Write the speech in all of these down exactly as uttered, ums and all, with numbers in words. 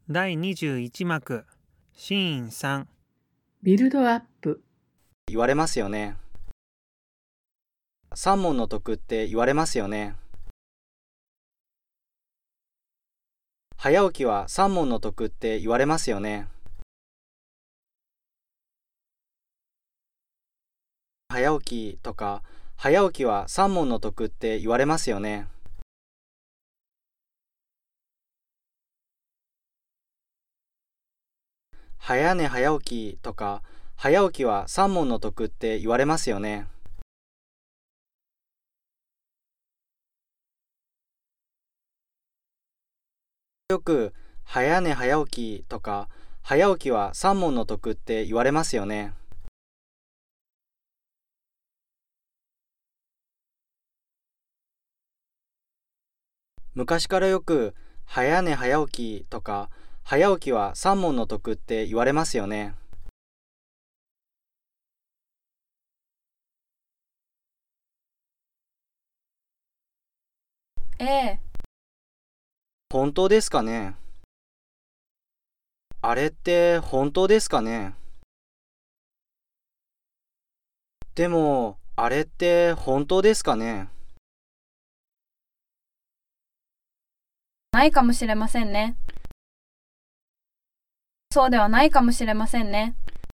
だいにじゅういち幕シーンさん。 ビルドアップ。 言われますよね。三問の得って言われますよね。早起きは三問の得って言われますよね。早起きとか早起きは三問の得って言われますよね。早寝早起きとか早起きは三問の得って言われますよね。よく早寝早起きとか早起きは三問の得って言われますよね。昔からよく早寝早起きとか早起きは三問の得って言われますよね。 ええ、 本当ですかね。あれって本当ですかね。でも、あれって本当ですかね。 ないかもしれませんね。そうではないかもしれませんね。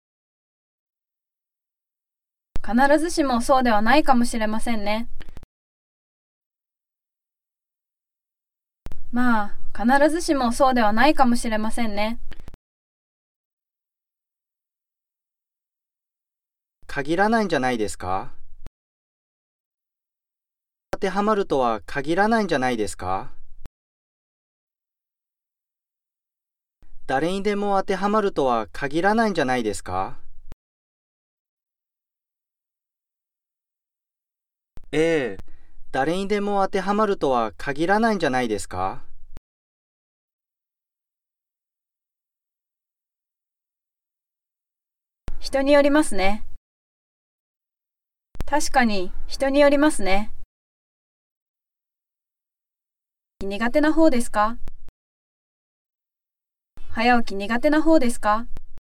必ずしもそうではないかもしれませんね。まあ、必ずしもそうではないかもしれませんね。 限らないんじゃないですか。当てはまるとは限らないんじゃないですか。誰にでも当てはまるとは限らないんじゃないですか。ええ、誰にでも当てはまるとは限らないんじゃないですか。 人によりますね。確かに人によりますね。苦手な方ですか？早起き苦手な方ですか？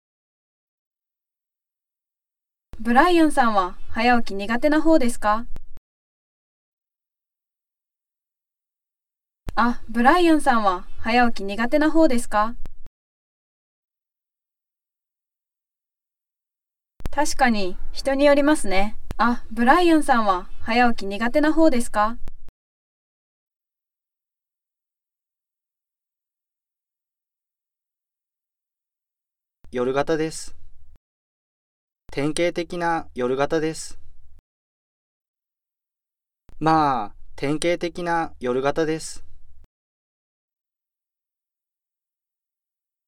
ブライアンさんは早起き苦手な方ですか？あ、ブライアンさんは早起き苦手な方ですか？確かに人によりますね。あ、ブライアンさんは早起き苦手な方ですか？ 夜型です。典型的な夜型です。まあ、典型的な夜型です。